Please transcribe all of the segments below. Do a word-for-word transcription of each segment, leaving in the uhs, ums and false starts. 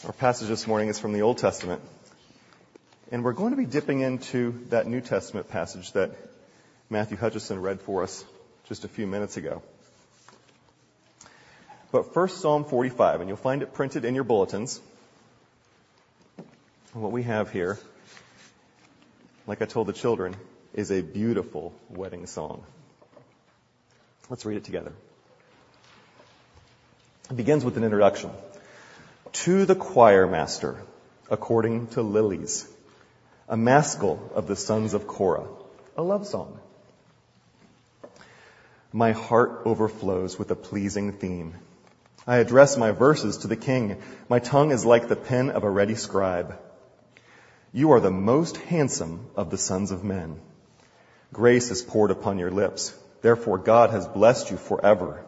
Our passage this morning is from the Old Testament. And we're going to be dipping into that New Testament passage that Matthew Hutchison read for us just a few minutes ago. But first, Psalm forty-five, and you'll find it printed in your bulletins. And what we have here, like I told the children, is a beautiful wedding song. Let's read it together. It begins with an introduction. To the choir master, according to lilies, a maskil of the sons of Korah, a love song. My heart overflows with a pleasing theme. I address my verses to the king. My tongue is like the pen of a ready scribe. You are the most handsome of the sons of men. Grace is poured upon your lips. Therefore God has blessed you forever.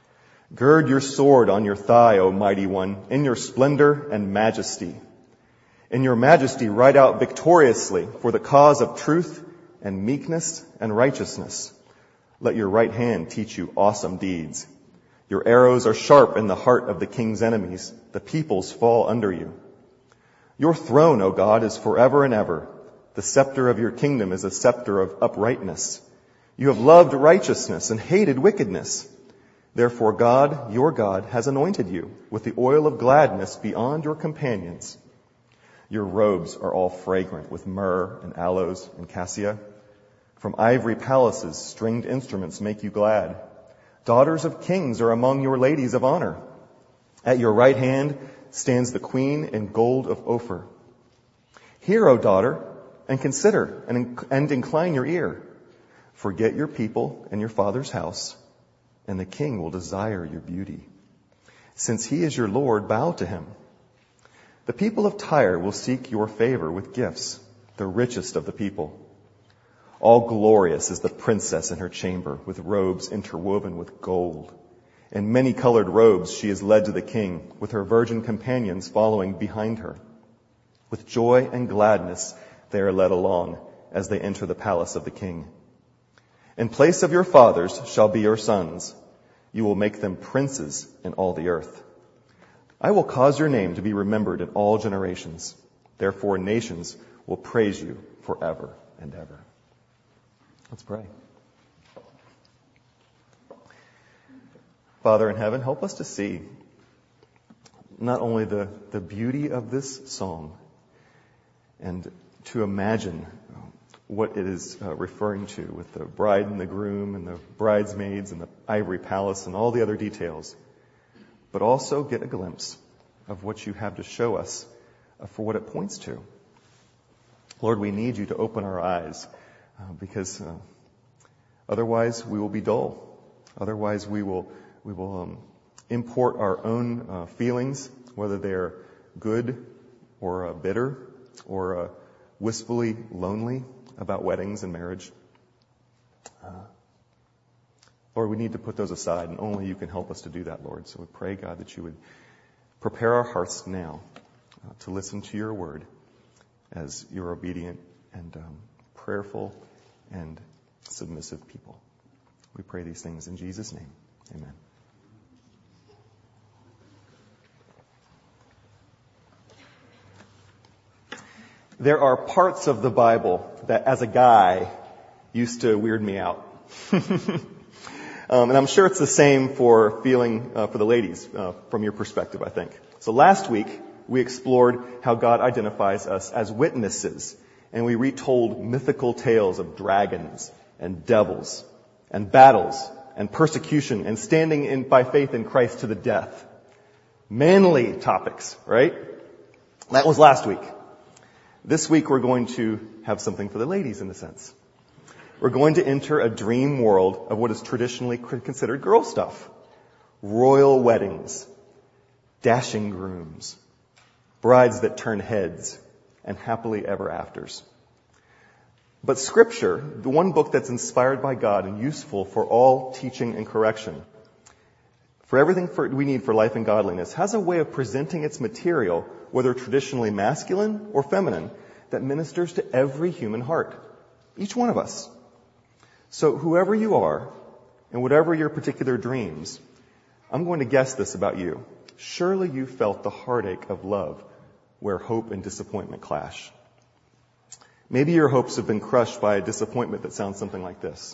Gird your sword on your thigh, O mighty one, in your splendor and majesty. In your majesty ride out victoriously for the cause of truth and meekness and righteousness. Let your right hand teach you awesome deeds. Your arrows are sharp in the heart of the king's enemies. The peoples fall under you. Your throne, O God, is forever and ever. The scepter of your kingdom is a scepter of uprightness. You have loved righteousness and hated wickedness. Therefore God, your God, has anointed you with the oil of gladness beyond your companions. Your robes are all fragrant with myrrh and aloes and cassia. From ivory palaces, stringed instruments make you glad. Daughters of kings are among your ladies of honor. At your right hand stands the queen in gold of Ophir. Hear, O daughter, and consider and, and incline your ear. Forget your people and your father's house, and the king will desire your beauty. Since he is your Lord, bow to him. The people of Tyre will seek your favor with gifts, the richest of the people. All glorious is the princess in her chamber, with robes interwoven with gold. In many-colored robes she is led to the king, with her virgin companions following behind her. With joy and gladness they are led along as they enter the palace of the king. In place of your fathers shall be your sons. You will make them princes in all the earth. I will cause your name to be remembered in all generations. Therefore nations will praise you forever and ever. Let's pray. Father in heaven, help us to see not only the, the beauty of this song and to imagine what it is uh, referring to with the bride and the groom and the bridesmaids and the ivory palace and all the other details, but also get a glimpse of what you have to show us uh, for what it points to. Lord, we need you to open our eyes uh, because uh, otherwise we will be dull. Otherwise we will we will um, import our own uh, feelings, whether they're good or uh, bitter or uh, wistfully lonely about weddings and marriage. Uh, Lord, we need to put those aside, and only you can help us to do that, Lord. So we pray, God, that you would prepare our hearts now uh, to listen to your word as your obedient and um, prayerful and submissive people. We pray these things in Jesus' name. Amen. There are parts of the Bible that, as a guy, used to weird me out. um, and I'm sure it's the same for feeling uh, for the ladies, uh, from your perspective, I think. So last week, we explored how God identifies us as witnesses, and we retold mythical tales of dragons and devils and battles and persecution and standing in by faith in Christ to the death. Manly topics, right? That was last week. This week we're going to have something for the ladies in a sense. We're going to enter a dream world of what is traditionally considered girl stuff. Royal weddings, dashing grooms, brides that turn heads, and happily ever afters. But Scripture, the one book that's inspired by God and useful for all teaching and correction, for everything for, we need for life and godliness, has a way of presenting its material, whether traditionally masculine or feminine, that ministers to every human heart. Each one of us. So whoever you are, and whatever your particular dreams, I'm going to guess this about you. surely you felt the heartache of love where hope and disappointment clash. Maybe your hopes have been crushed by a disappointment that sounds something like this.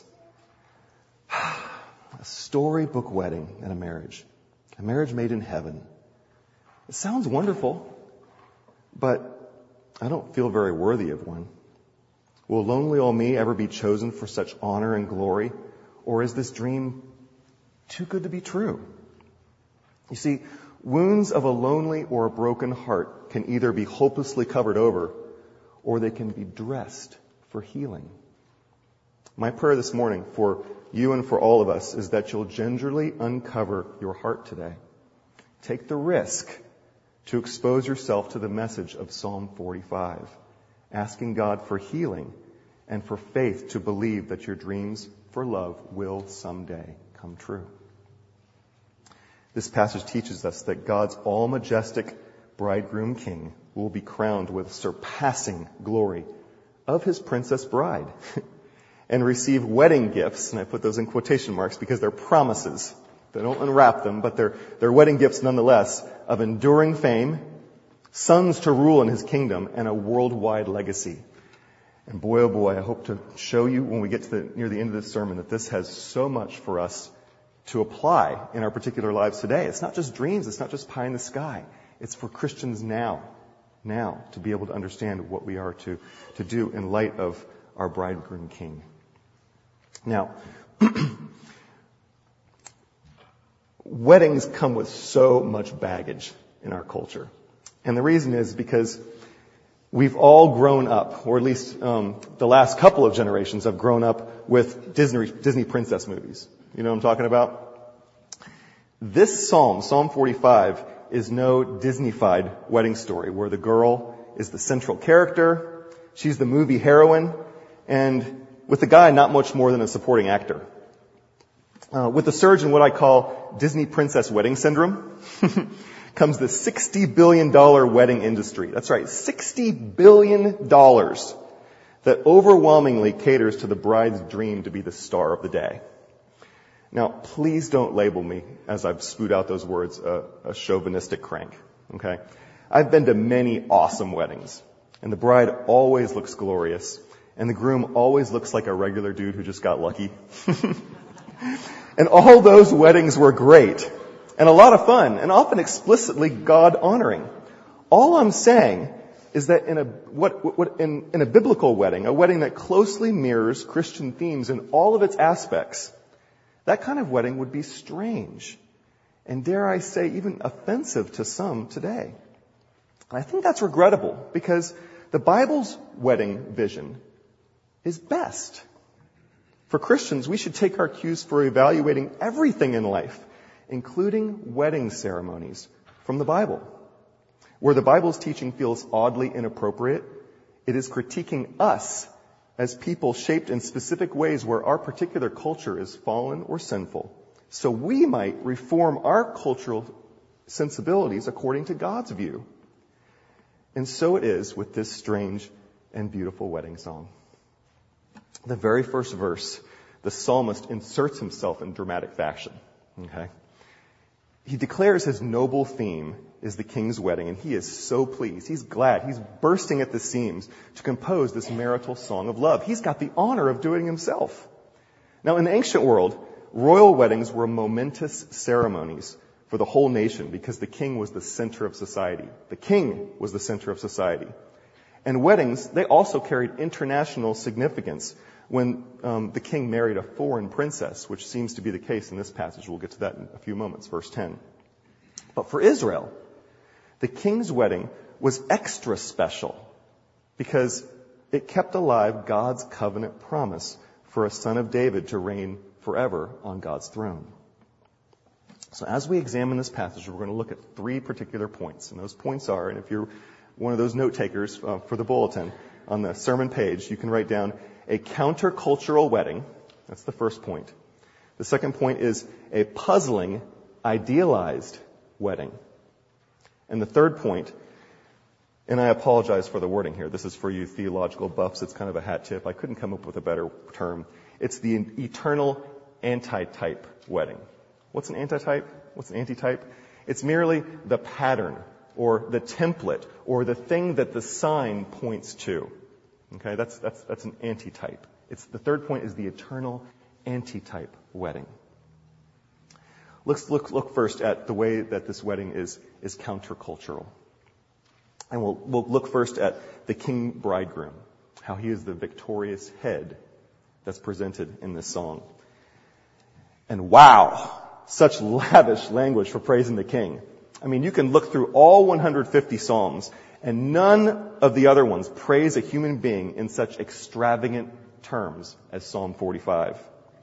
A storybook wedding and a marriage. A marriage made in heaven. It sounds wonderful, but I don't feel very worthy of one. Will lonely old me ever be chosen for such honor and glory? Or is this dream too good to be true? You see, wounds of a lonely or a broken heart can either be hopelessly covered over, or they can be dressed for healing. My prayer this morning for you and for all of us is that you'll gingerly uncover your heart today. Take the risk to expose yourself to the message of Psalm forty-five, asking God for healing and for faith to believe that your dreams for love will someday come true. This passage teaches us that God's all-majestic bridegroom king will be crowned with surpassing glory of his princess bride and receive wedding gifts, and I put those in quotation marks because they're promises. They don't unwrap them, but they're, they're wedding gifts nonetheless, of enduring fame, sons to rule in his kingdom, and a worldwide legacy. And boy, oh boy, I hope to show you when we get to the, near the end of this sermon that this has so much for us to apply in our particular lives today. It's not just dreams, it's not just pie in the sky. It's for Christians now, now, to be able to understand what we are to, to do in light of our bridegroom king. Now, weddings come with so much baggage in our culture. And the reason is because we've all grown up, or at least um, the last couple of generations have grown up with Disney, Disney princess movies. You know what I'm talking about? This psalm, Psalm forty-five, is no Disney-fied wedding story where the girl is the central character, she's the movie heroine, and with the guy not much more than a supporting actor. Uh, with the surge in what I call Disney princess wedding syndrome comes the sixty billion dollars wedding industry. That's right, sixty billion dollars that overwhelmingly caters to the bride's dream to be the star of the day. Now, please don't label me, as I've spewed out those words, a, a chauvinistic crank, okay? I've been to many awesome weddings, and the bride always looks glorious, and the groom always looks like a regular dude who just got lucky. And all those weddings were great, and a lot of fun, and often explicitly God-honoring. All I'm saying is that in a what, what in, in a biblical wedding, a wedding that closely mirrors Christian themes in all of its aspects, that kind of wedding would be strange, and dare I say, even offensive to some today. And I think that's regrettable, because the Bible's wedding vision is best. For Christians, we should take our cues for evaluating everything in life, including wedding ceremonies, from the Bible. Where the Bible's teaching feels oddly inappropriate, it is critiquing us as people shaped in specific ways where our particular culture is fallen or sinful, so we might reform our cultural sensibilities according to God's view. And so it is with this strange and beautiful wedding song. The very first verse, the psalmist inserts himself in dramatic fashion. Okay? He declares his noble theme is the king's wedding, and he is so pleased. He's glad. He's bursting at the seams to compose this marital song of love. He's got the honor of doing it himself. Now, in the ancient world, royal weddings were momentous ceremonies for the whole nation because the king was the center of society. The king was the center of society. And weddings, they also carried international significance when um, the king married a foreign princess, which seems to be the case in this passage. We'll get to that in a few moments, verse ten. But for Israel, the king's wedding was extra special because it kept alive God's covenant promise for a son of David to reign forever on God's throne. So as we examine this passage, we're going to look at three particular points. And those points are, and if you're one of those note takers uh, for the bulletin, on the sermon page, you can write down a countercultural wedding. That's the first point. The second point is a puzzling, idealized wedding. And the third point, and I apologize for the wording here. This is for you theological buffs. It's kind of a hat tip. I couldn't come up with a better term. It's the eternal antitype wedding. What's an antitype? What's an antitype? It's merely the pattern or the template or the thing that the sign points to. Okay, that's, that's, that's an antitype. It's, the third point is the eternal antitype wedding. Let's look, look first at the way that this wedding is, is countercultural. And we'll, we'll look first at the king bridegroom, how he is the victorious head that's presented in this song. And wow, such lavish language for praising the king. I mean, you can look through all one hundred fifty psalms, and none of the other ones praise a human being in such extravagant terms as Psalm forty-five.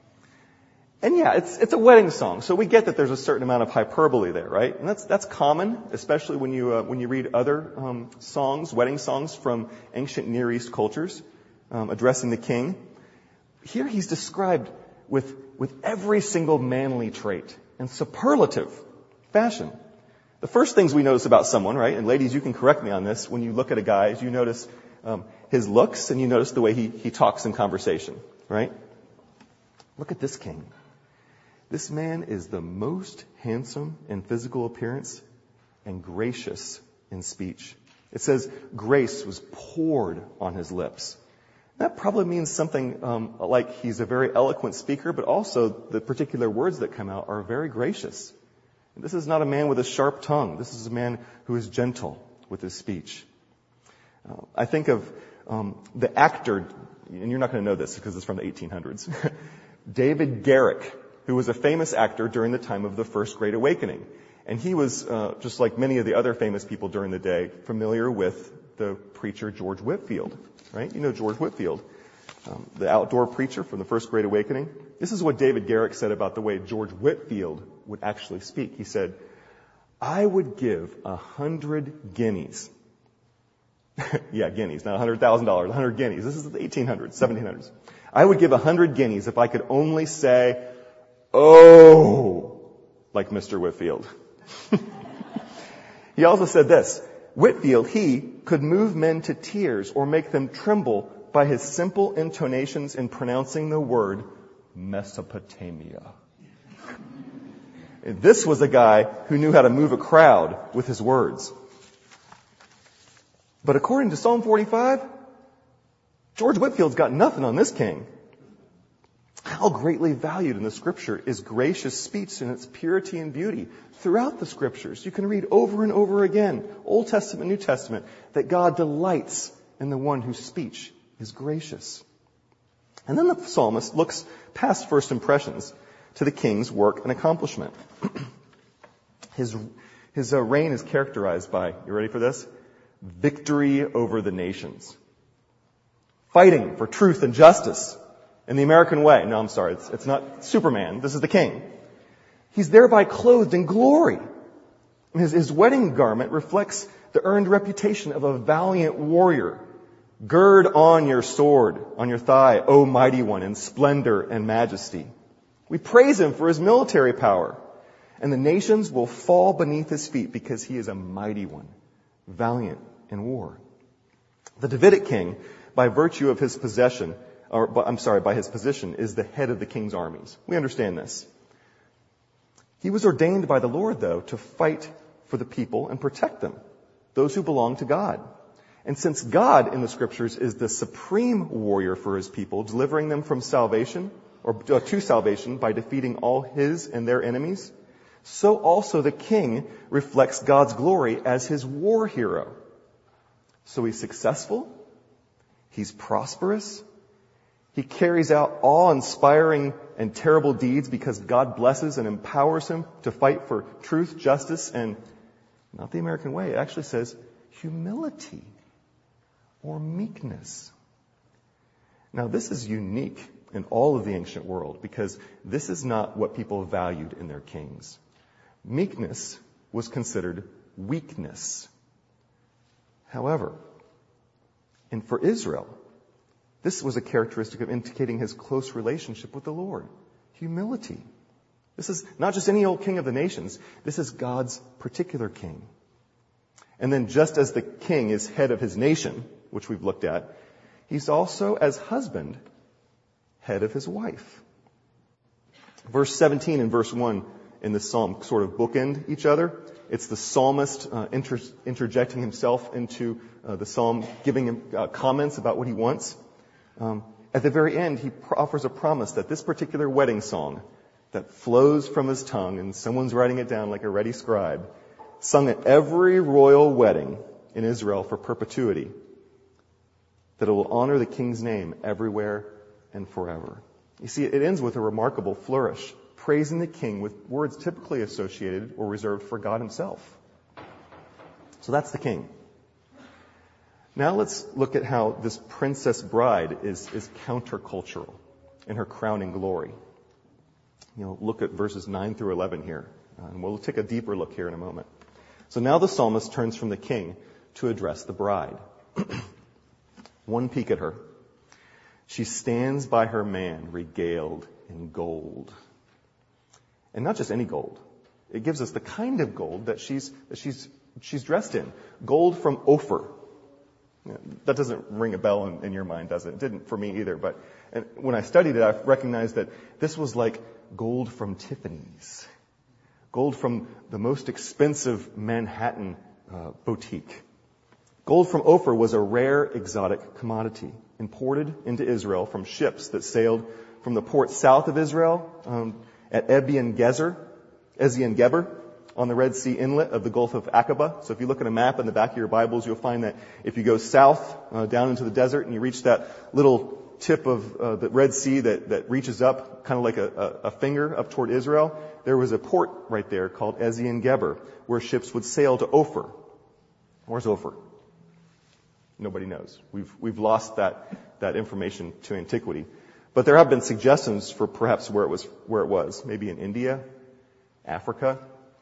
And yeah, it's it's a wedding song, so we get that there's a certain amount of hyperbole there, right? And that's that's common, especially when you uh, when you read other um, songs, wedding songs from ancient Near East cultures um, addressing the king. Here he's described with with every single manly trait in superlative fashion. The first things we notice about someone, right? And ladies, you can correct me on this. When you look at a guy, is you notice um, his looks and you notice the way he he talks in conversation, right? Look at this king. This man is the most handsome in physical appearance and gracious in speech. It says grace was poured on his lips. That probably means something um, like he's a very eloquent speaker, but also the particular words that come out are very gracious. This is not a man with a sharp tongue. This is a man who is gentle with his speech. Uh, I think of um, the actor, and you're not going to know this because it's from the eighteen hundreds, David Garrick, who was a famous actor during the time of the First Great Awakening. And he was, uh, just like many of the other famous people during the day, familiar with the preacher George Whitefield, right? You know George Whitefield, um, the outdoor preacher from the First Great Awakening. This is what David Garrick said about the way George Whitefield would actually speak. He said, I would give a hundred guineas. Yeah, guineas, not a hundred thousand dollars, a hundred guineas. This is the eighteen hundreds, seventeen hundreds. I would give a hundred guineas if I could only say, oh, like Mister Whitefield. He also said this, Whitefield, he could move men to tears or make them tremble by his simple intonations in pronouncing the word Mesopotamia. This was a guy who knew how to move a crowd with his words. But according to Psalm forty-five, George Whitefield's got nothing on this king. How greatly valued in the Scripture is gracious speech in its purity and beauty. Throughout the Scriptures, you can read over and over again, Old Testament, New Testament, that God delights in the one whose speech is gracious. And then the psalmist looks past first impressions to the king's work and accomplishment. His, his uh, reign is characterized by, you ready for this? Victory over the nations. Fighting for truth and justice. In the American way. No, I'm sorry. It's, it's not Superman. This is the king. He's thereby clothed in glory. His, his wedding garment reflects the earned reputation of a valiant warrior. Gird on your sword on your thigh, O mighty one, in splendor and majesty. We praise him for his military power. And the nations will fall beneath his feet because he is a mighty one, valiant in war. The Davidic king, by virtue of his possession, or I'm sorry, by his position, is the head of the king's armies. We understand this. He was ordained by the Lord, though, to fight for the people and protect them, those who belong to God. And since God in the Scriptures is the supreme warrior for his people, delivering them from salvation, or to salvation by defeating all his and their enemies, so also the king reflects God's glory as his war hero. So he's successful, he's prosperous, he carries out awe-inspiring and terrible deeds because God blesses and empowers him to fight for truth, justice, and not the American way. It actually says humility or meekness. Now, this is unique in all of the ancient world because this is not what people valued in their kings. Meekness was considered weakness. However, and for Israel, this was a characteristic of indicating his close relationship with the Lord. Humility. This is not just any old king of the nations. This is God's particular king. And then just as the king is head of his nation, which we've looked at, he's also, as husband, head of his wife. Verse seventeen and verse one in this psalm sort of bookend each other. It's the psalmist uh, inter- interjecting himself into uh, the psalm, giving him uh, comments about what he wants. Um, at the very end, he pr- offers a promise that this particular wedding song that flows from his tongue, and someone's writing it down like a ready scribe, sung at every royal wedding in Israel for perpetuity, that it will honor the king's name everywhere and forever. You see, it ends with a remarkable flourish, praising the king with words typically associated or reserved for God himself. So that's the king. Now let's look at how this princess bride is, is countercultural in her crowning glory. You know, look at verses nine through eleven here, uh, and we'll take a deeper look here in a moment. So now the psalmist turns from the king to address the bride. One peek at her. She stands by her man, regaled in gold. And not just any gold. It gives us the kind of gold that she's that she's she's dressed in. Gold from Ophir. That doesn't ring a bell in, in your mind, does it? It didn't for me either. But and when I studied it, I recognized that this was like gold from Tiffany's. Gold from the most expensive Manhattan uh, boutique. Gold from Ophir was a rare exotic commodity imported into Israel from ships that sailed from the port south of Israel um, at Ezion Gezer, Ezion Geber, on the Red Sea inlet of the Gulf of Aqaba. So if you look at a map in the back of your Bibles, you'll find that if you go south uh, down into the desert and you reach that little tip of uh, the Red Sea that, that reaches up, kind of like a, a, a finger up toward Israel, there was a port right there called Ezion Geber, where ships would sail to Ophir. Where's Ophir? Nobody knows. We've we've lost that that information to antiquity. But there have been suggestions for perhaps where it was where it was. Maybe in India, Africa,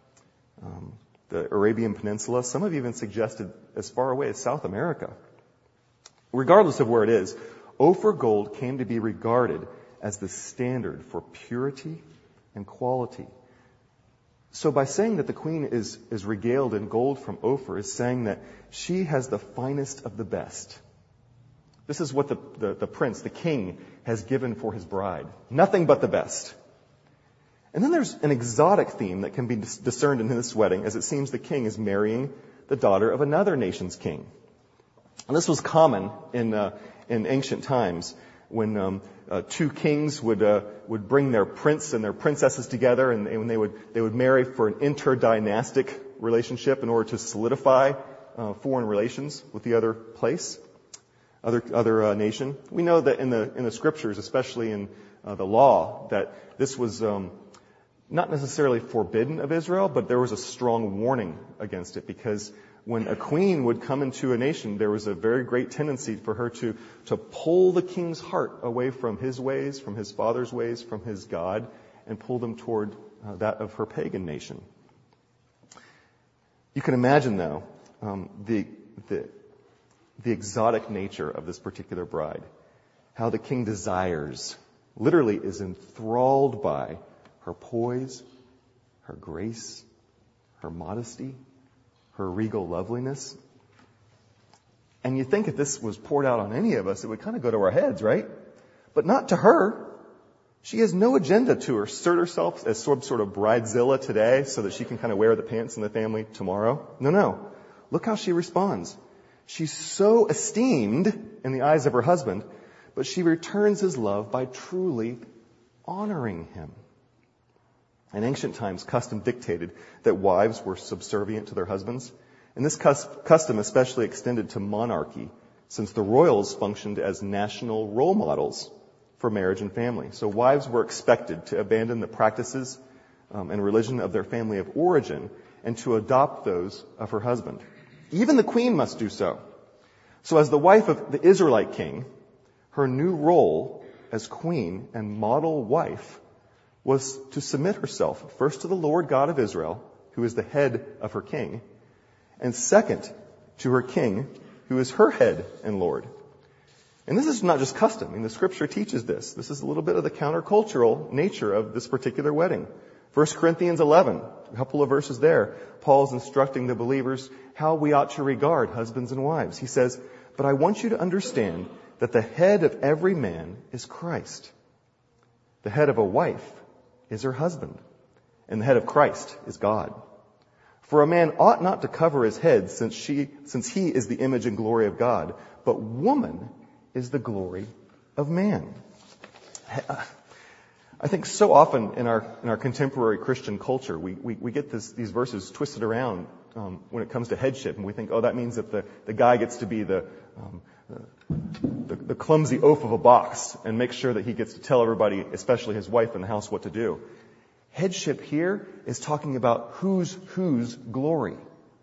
um, the Arabian Peninsula. Some have even suggested as far away as South America. Regardless of where it is, Ophir gold came to be regarded as the standard for purity and quality. So by saying that the queen is, is regaled in gold from Ophir is saying that she has the finest of the best. This is what the, the, the prince, the king, has given for his bride. Nothing but the best. And then there's an exotic theme that can be dis- discerned in this wedding, as it seems the king is marrying the daughter of another nation's king. And this was common in uh, in ancient times when um, uh, two kings would uh, would bring their prince and their princesses together, and, and when they would they would marry for an interdynastic relationship in order to solidify uh, foreign relations with the other place, other other uh, nation. We know that in the in the scriptures, especially in uh, the law, that this was um, not necessarily forbidden of Israel, but there was a strong warning against it, because when a queen would come into a nation, there was a very great tendency for her to, to pull the king's heart away from his ways, from his father's ways, from his God, and pull them toward uh, that of her pagan nation. You can imagine, though, um, the, the, the exotic nature of this particular bride. How the king desires, literally is enthralled by her poise, her grace, her modesty, her regal loveliness. And you think if this was poured out on any of us, it would kind of go to our heads, right? But not to her. She has no agenda to assert herself as some sort of bridezilla today so that she can kind of wear the pants in the family tomorrow. No, no. Look how she responds. She's so esteemed in the eyes of her husband, but she returns his love by truly honoring him. In ancient times, custom dictated that wives were subservient to their husbands. And this custom especially extended to monarchy, since the royals functioned as national role models for marriage and family. So wives were expected to abandon the practices um, and religion of their family of origin and to adopt those of her husband. Even the queen must do so. So as the wife of the Israelite king, her new role as queen and model wife was to submit herself first to the Lord God of Israel, who is the head of her king, and second to her king, who is her head and Lord. And this is not just custom. I mean, the scripture teaches this. This is a little bit of the countercultural nature of this particular wedding. First Corinthians eleven, a couple of verses there, Paul's instructing the believers how we ought to regard husbands and wives. He says, "But I want you to understand that the head of every man is Christ. The head of a wife is her husband, and the head of Christ is God. For a man ought not to cover his head, since she, since he is the image and glory of God, but woman is the glory of man. I think so often in our in our contemporary Christian culture, we we, we get this, these verses twisted around um, when it comes to headship, and we think, oh, that means that the, the guy gets to be the, um, the the clumsy oaf of a box and make sure that he gets to tell everybody, especially his wife in the house, what to do. Headship here is talking about who's whose glory.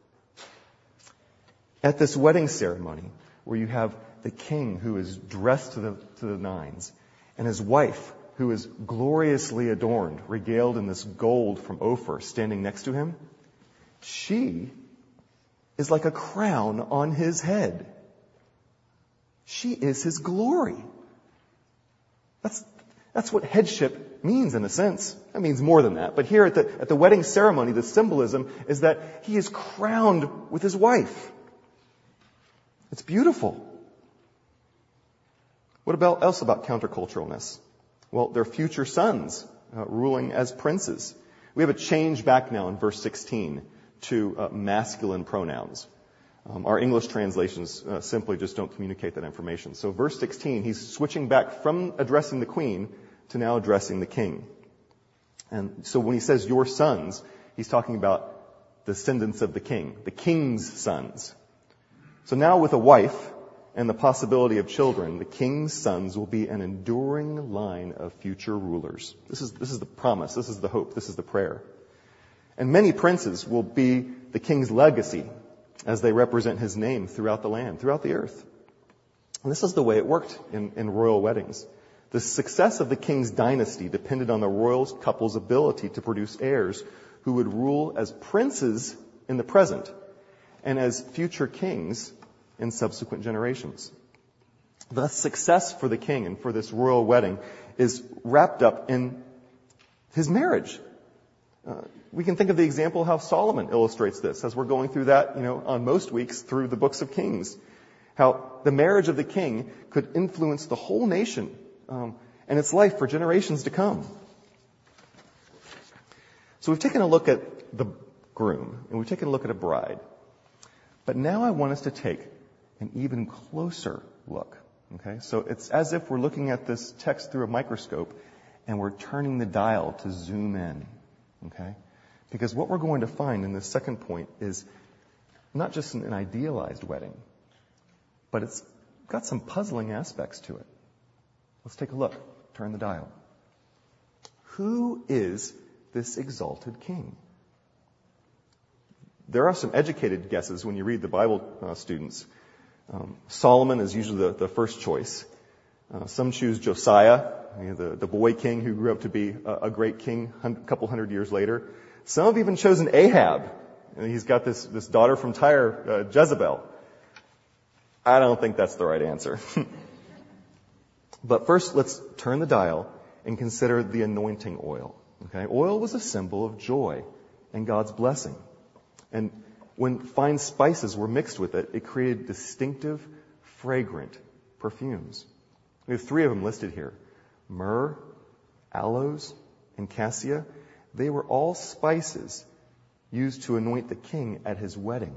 At this wedding ceremony, where you have the king who is dressed to the to the nines, and his wife who is gloriously adorned, regaled in this gold from Ophir, standing next to him, she is like a crown on his head. She is his glory. That's that's what headship means in a sense. That means more than that. But here at the at the wedding ceremony, the symbolism is that he is crowned with his wife. It's beautiful. What about else about counterculturalness? Well, they're future sons uh, ruling as princes. We have a change back now in verse sixteen to uh, masculine pronouns. Um, our English translations uh, simply just don't communicate that information. So verse sixteen, he's switching back from addressing the queen to now addressing the king. And so when he says your sons, he's talking about descendants of the king, the king's sons. So now with a wife and the possibility of children, the king's sons will be an enduring line of future rulers. This is, this is the promise. This is the hope. This is the prayer. And many princes will be the king's legacy as they represent his name throughout the land, throughout the earth. And this is the way it worked in, in royal weddings. The success of the king's dynasty depended on the royal couple's ability to produce heirs who would rule as princes in the present and as future kings in subsequent generations. The success for the king and for this royal wedding is wrapped up in his marriage. Uh, we can think of the example how Solomon illustrates this as we're going through that, you know, on most weeks through the books of Kings. How the marriage of the king could influence the whole nation um, and its life for generations to come. So we've taken a look at the groom and we've taken a look at a bride. But now I want us to take an even closer look. Okay, so it's as if we're looking at this text through a microscope and we're turning the dial to zoom in. Okay, because what we're going to find in this second point is not just an idealized wedding, but it's got some puzzling aspects to it. Let's take a look. Turn the dial. Who is this exalted king? There are some educated guesses when you read the Bible, uh, students. Um, Solomon is usually the, the first choice. Uh, some choose Josiah, you know, the, the boy king who grew up to be a, a great king a couple hundred years later. Some have even chosen Ahab. And he's got this, this daughter from Tyre, uh, Jezebel. I don't think that's the right answer. But first, let's turn the dial and consider the anointing oil. Okay, oil was a symbol of joy and God's blessing. And when fine spices were mixed with it, it created distinctive, fragrant perfumes. We have three of them listed here. Myrrh, aloes, and cassia. They were all spices used to anoint the king at his wedding,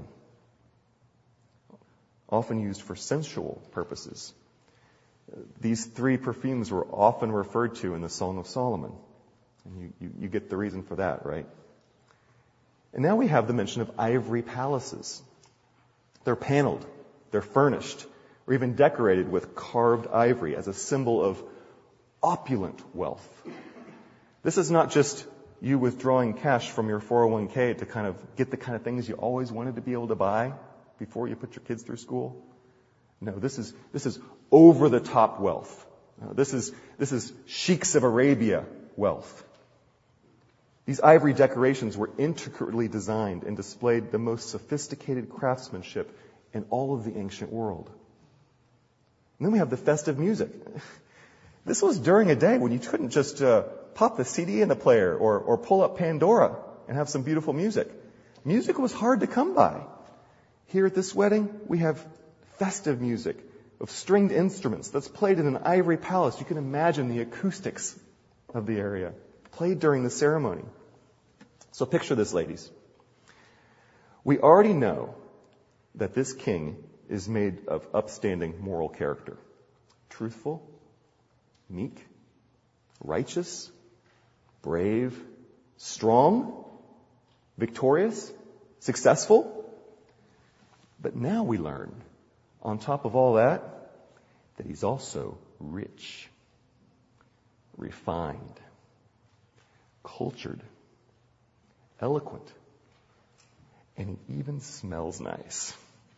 often used for sensual purposes. These three perfumes were often referred to in the Song of Solomon. And you, you, you get the reason for that, right? And now we have the mention of ivory palaces. They're paneled, they're furnished, or even decorated with carved ivory as a symbol of opulent wealth. This is not just you withdrawing cash from your four oh one k to kind of get the kind of things you always wanted to be able to buy before you put your kids through school. No, this is this is over-the-top wealth. Uh, this is this is sheiks of Arabia wealth. These ivory decorations were intricately designed and displayed the most sophisticated craftsmanship in all of the ancient world. And then we have the festive music. This was during a day when you couldn't just uh, pop the C D in the player or, or pull up Pandora and have some beautiful music. Music was hard to come by. Here at this wedding, we have festive music of stringed instruments that's played in an ivory palace. You can imagine the acoustics of the area, played during the ceremony. So picture this, ladies. We already know that this king is made of upstanding moral character. Truthful, meek, righteous, brave, strong, victorious, successful. But now we learn, on top of all that, that he's also rich, refined, cultured, eloquent, and he even smells nice.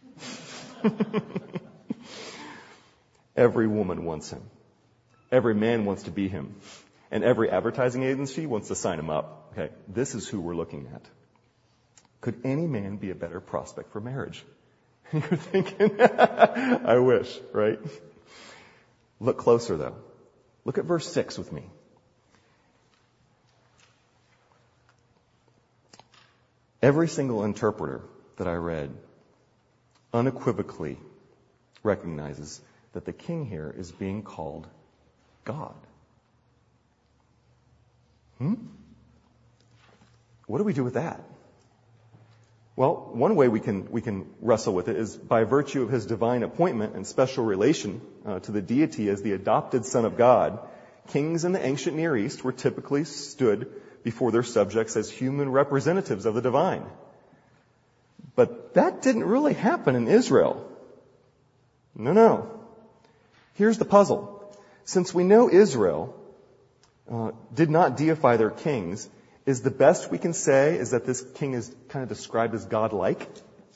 Every woman wants him. Every man wants to be him. And every advertising agency wants to sign him up. Okay, this is who we're looking at. Could any man be a better prospect for marriage? You're thinking, I wish, right? Look closer, though. Look at verse six with me. Every single interpreter that I read unequivocally recognizes that the king here is being called God. Hmm? What do we do with that? Well, one way we can we can wrestle with it is by virtue of his divine appointment and special relation uh, to the deity as the adopted Son of God. Kings in the ancient Near East were typically stood before their subjects as human representatives of the divine. But that didn't really happen in Israel. No, no. Here's the puzzle. Since we know Israel uh, did not deify their kings, is the best we can say is that this king is kind of described as God-like?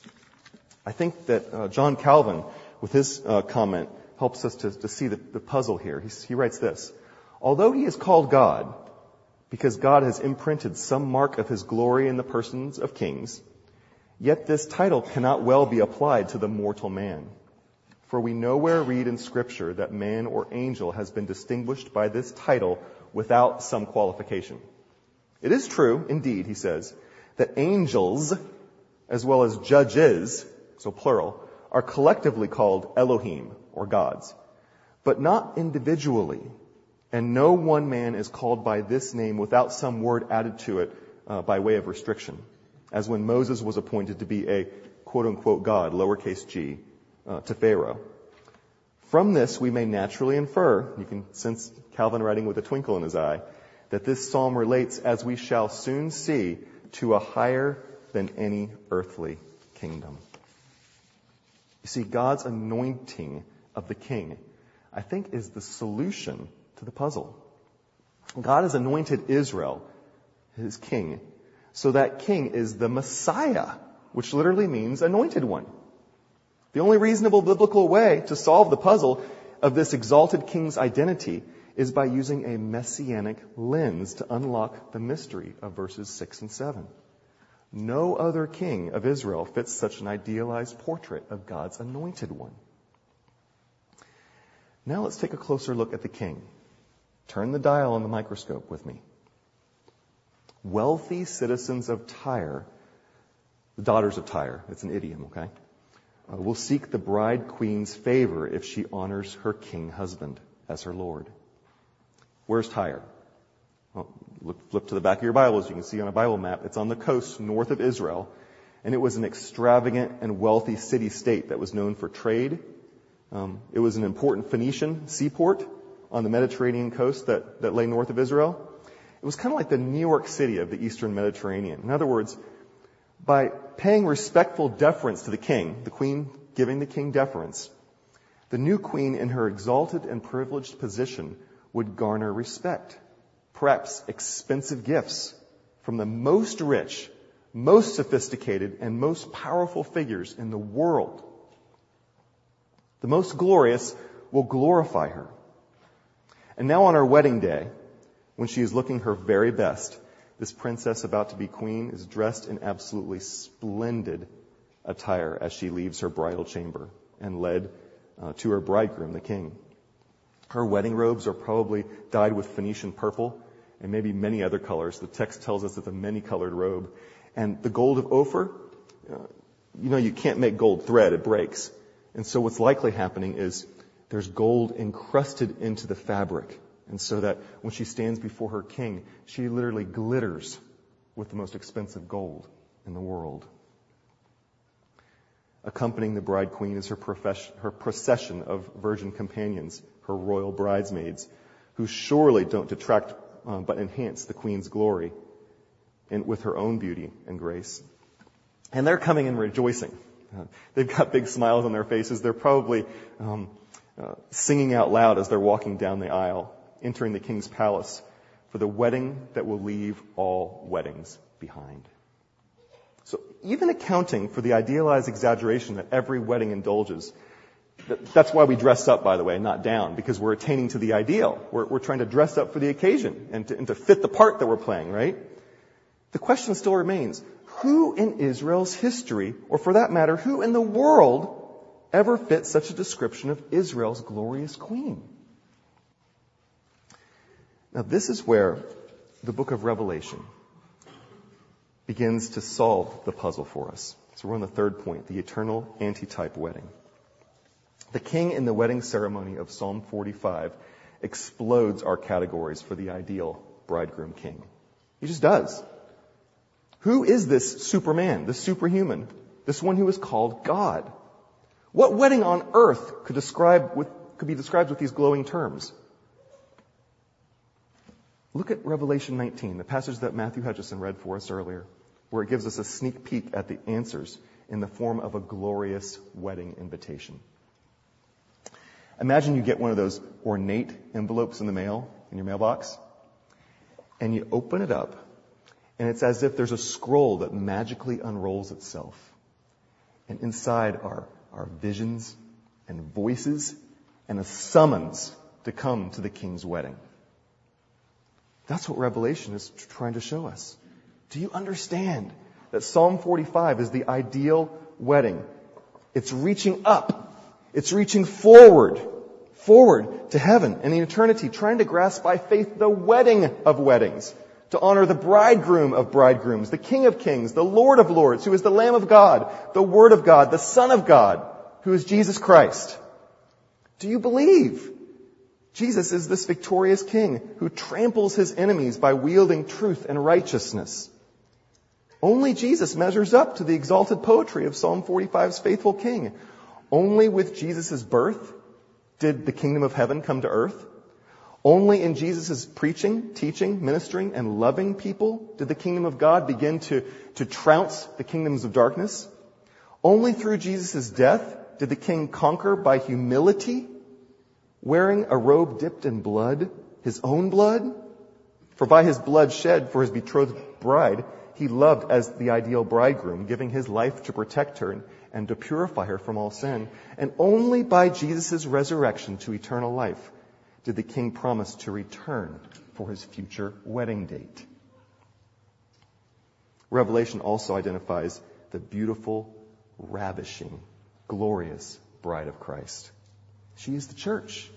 I think that uh, John Calvin, with his uh, comment, helps us to, to see the, the puzzle here. He, he writes this: although he is called God, because God has imprinted some mark of his glory in the persons of kings, yet this title cannot well be applied to the mortal man. For we nowhere read in Scripture that man or angel has been distinguished by this title without some qualification. It is true, indeed, he says, that angels, as well as judges, so plural, are collectively called Elohim, or gods, but not individually. And no one man is called by this name without some word added to it uh, by way of restriction, as when Moses was appointed to be a quote-unquote God, lowercase g, uh, to Pharaoh. From this, we may naturally infer, you can sense Calvin writing with a twinkle in his eye, that this psalm relates, as we shall soon see, to a higher than any earthly kingdom. You see, God's anointing of the king, I think, is the solution to the puzzle. God has anointed Israel, his king, so that king is the Messiah, which literally means anointed one. The only reasonable biblical way to solve the puzzle of this exalted king's identity is by using a messianic lens to unlock the mystery of verses six and seven. No other king of Israel fits such an idealized portrait of God's anointed one. Now let's take a closer look at the king. Turn the dial on the microscope with me. Wealthy citizens of Tyre, the daughters of Tyre, it's an idiom, okay, uh, will seek the bride queen's favor if she honors her king husband as her lord. Where's Tyre? Well, look, flip to the back of your Bibles. You can see on a Bible map. It's on the coast north of Israel. And it was an extravagant and wealthy city-state that was known for trade. Um, it was an important Phoenician seaport on the Mediterranean coast that, that lay north of Israel. It was kind of like the New York City of the Eastern Mediterranean. In other words, by paying respectful deference to the king, the queen giving the king deference, the new queen in her exalted and privileged position would garner respect, perhaps expensive gifts from the most rich, most sophisticated, and most powerful figures in the world. The most glorious will glorify her. And now on her wedding day, when she is looking her very best, this princess about to be queen is dressed in absolutely splendid attire as she leaves her bridal chamber and led uh, to her bridegroom, the king. Her wedding robes are probably dyed with Phoenician purple and maybe many other colors. The text tells us it's a many-colored robe. And the gold of Ophir, uh, you know, you can't make gold thread, it breaks. And so what's likely happening is there's gold encrusted into the fabric. And so that when she stands before her king, she literally glitters with the most expensive gold in the world. Accompanying the bride queen is her, profes- her procession of virgin companions, her royal bridesmaids, who surely don't detract uh, but enhance the queen's glory and with her own beauty and grace. And they're coming and rejoicing. Uh, they've got big smiles on their faces. They're probably um, uh, singing out loud as they're walking down the aisle, entering the king's palace for the wedding that will leave all weddings behind. So even accounting for the idealized exaggeration that every wedding indulges, that's why we dress up, by the way, not down, because we're attaining to the ideal. We're, we're trying to dress up for the occasion and to, and to fit the part that we're playing, right? The question still remains, who in Israel's history, or for that matter, who in the world ever fits such a description of Israel's glorious queen? Now, this is where the book of Revelation begins to solve the puzzle for us. So we're on the third point, the eternal antitype wedding. The king in the wedding ceremony of Psalm forty-five explodes our categories for the ideal bridegroom king. He just does. Who is this Superman, this superhuman, this one who is called God? What wedding on earth could describe with, could be described with these glowing terms? Look at Revelation nineteen, the passage that Matthew Hutchison read for us earlier, where it gives us a sneak peek at the answers in the form of a glorious wedding invitation. Imagine you get one of those ornate envelopes in the mail, in your mailbox, and you open it up, and it's as if there's a scroll that magically unrolls itself. And inside are, are visions and voices and a summons to come to the king's wedding. That's what Revelation is trying to show us. Do you understand that Psalm forty-five is the ideal wedding? It's reaching up. It's reaching forward, forward to heaven and in eternity, trying to grasp by faith the wedding of weddings, to honor the bridegroom of bridegrooms, the King of kings, the Lord of lords, who is the Lamb of God, the Word of God, the Son of God, who is Jesus Christ. Do you believe? Jesus is this victorious king who tramples his enemies by wielding truth and righteousness. Only Jesus measures up to the exalted poetry of Psalm forty-five's faithful king. Only with Jesus' birth did the kingdom of heaven come to earth. Only in Jesus' preaching, teaching, ministering, and loving people did the kingdom of God begin to, to trounce the kingdoms of darkness. Only through Jesus' death did the king conquer by humility, wearing a robe dipped in blood, his own blood. For by his blood shed for his betrothed bride, he loved as the ideal bridegroom, giving his life to protect her and to purify her from all sin. And only by Jesus' resurrection to eternal life did the king promise to return for his future wedding date. Revelation also identifies the beautiful, ravishing, glorious bride of Christ. She is the church.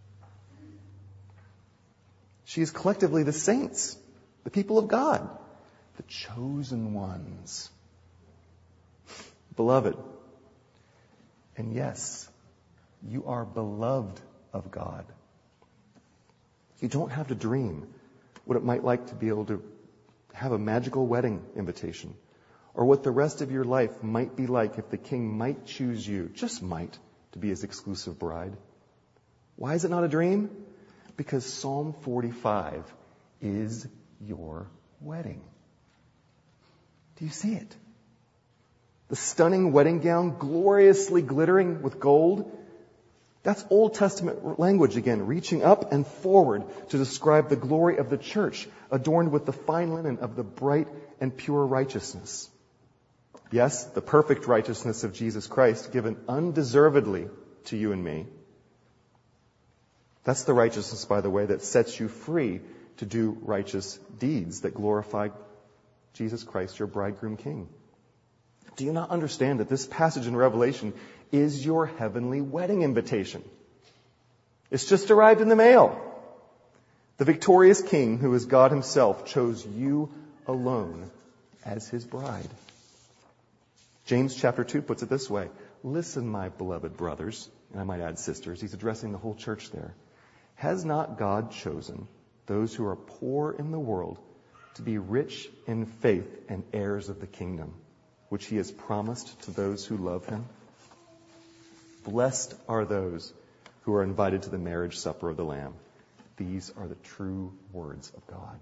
She is collectively the saints, the people of God, the chosen ones. Beloved, and yes, you are beloved of God. You don't have to dream what it might like to be able to have a magical wedding invitation, or what the rest of your life might be like if the king might choose you, just might, to be his exclusive bride. Why is it not a dream? Because Psalm forty-five is your wedding. Do you see it? The stunning wedding gown, gloriously glittering with gold. That's Old Testament language again, reaching up and forward to describe the glory of the church, adorned with the fine linen of the bright and pure righteousness. Yes, the perfect righteousness of Jesus Christ, given undeservedly to you and me. That's the righteousness, by the way, that sets you free to do righteous deeds that glorify Jesus Christ, your bridegroom king. Do you not understand that this passage in Revelation is your heavenly wedding invitation? It's just arrived in the mail. The victorious king, who is God himself, chose you alone as his bride. James chapter two puts it this way. Listen, my beloved brothers, and I might add sisters. He's addressing the whole church there. Has not God chosen those who are poor in the world to be rich in faith and heirs of the kingdom, which he has promised to those who love him? Blessed are those who are invited to the marriage supper of the Lamb. These are the true words of God.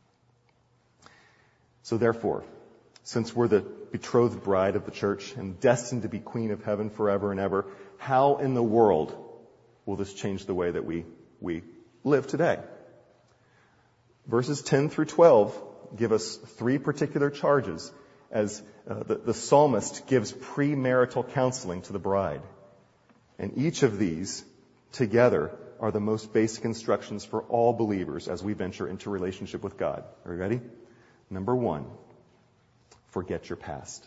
So therefore, since we're the betrothed bride of the church and destined to be queen of heaven forever and ever, how in the world will this change the way that we, we live today? Verses ten through twelve give us three particular charges as uh, the, the psalmist gives premarital counseling to the bride. And each of these together are the most basic instructions for all believers as we venture into relationship with God. Are you ready? Number one, forget your past.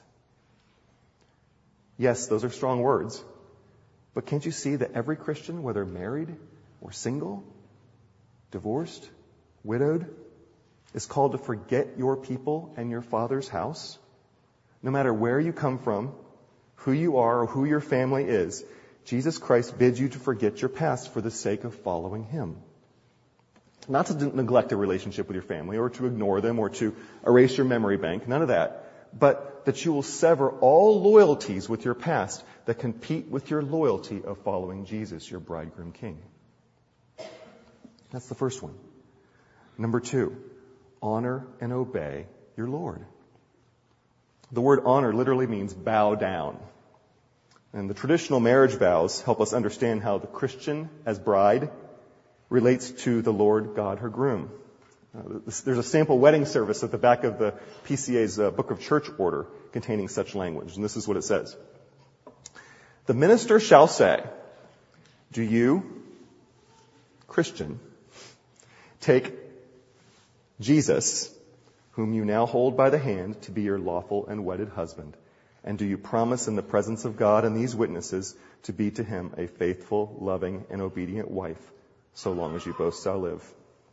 Yes, those are strong words, but can't you see that every Christian, whether married or single, divorced, widowed, is called to forget your people and your Father's house? No matter where you come from, who you are, or who your family is, Jesus Christ bids you to forget your past for the sake of following him. Not to neglect a relationship with your family or to ignore them or to erase your memory bank, none of that. But that you will sever all loyalties with your past that compete with your loyalty of following Jesus, your bridegroom king. That's the first one. Number two, honor and obey your Lord. The word honor literally means bow down. And the traditional marriage vows help us understand how the Christian as bride relates to the Lord God, her groom. Uh, this, there's a sample wedding service at the back of the P C A's uh, Book of Church Order containing such language. And this is what it says. The minister shall say, do you, Christian, take Jesus, whom you now hold by the hand, to be your lawful and wedded husband? And do you promise in the presence of God and these witnesses to be to him a faithful, loving, and obedient wife, so long as you both shall live?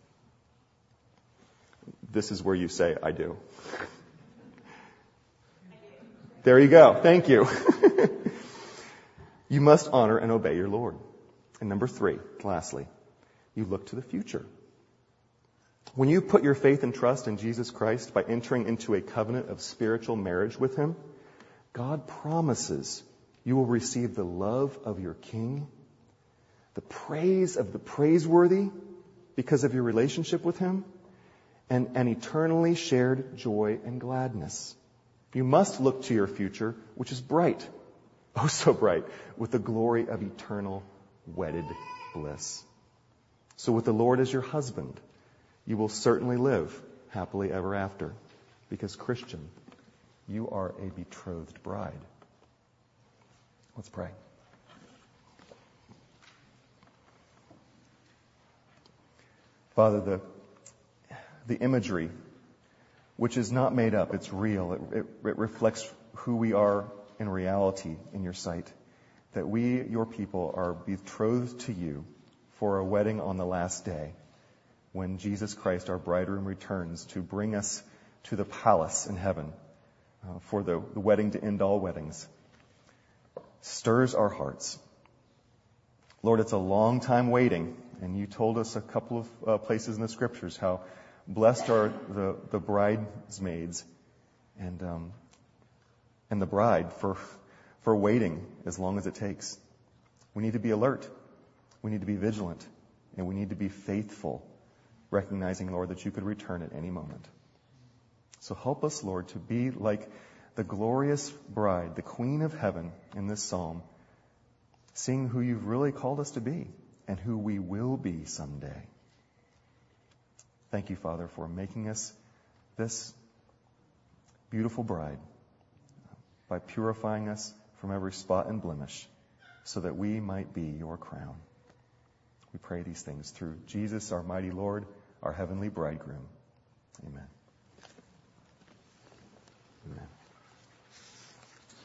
This is where you say, I do. There you go. Thank you. You must honor and obey your Lord. And number three, lastly, you look to the future. When you put your faith and trust in Jesus Christ by entering into a covenant of spiritual marriage with him, God promises you will receive the love of your King, the praise of the praiseworthy because of your relationship with him, and an eternally shared joy and gladness. You must look to your future, which is bright, oh so bright, with the glory of eternal wedded bliss. So with the Lord as your husband, you will certainly live happily ever after, because Christian, you are a betrothed bride. Let's pray. Father, the, the imagery, which is not made up, it's real. It, it, it reflects who we are in reality in your sight. That we, your people, are betrothed to you for a wedding on the last day, when Jesus Christ, our bridegroom, returns to bring us to the palace in heaven uh, for the, the wedding to end all weddings. Stirs our hearts. Lord, it's a long time waiting, and you told us a couple of uh, places in the scriptures how blessed are the, the bridesmaids and um, and the bride for for waiting as long as it takes. We need to be alert. We need to be vigilant, and we need to be faithful, recognizing, Lord, that you could return at any moment. So help us, Lord, to be like the glorious bride, the Queen of Heaven in this psalm, seeing who you've really called us to be and who we will be someday. Thank you, Father, for making us this beautiful bride by purifying us from every spot and blemish so that we might be your crown. We pray these things through Jesus, our mighty Lord, our heavenly bridegroom. Amen.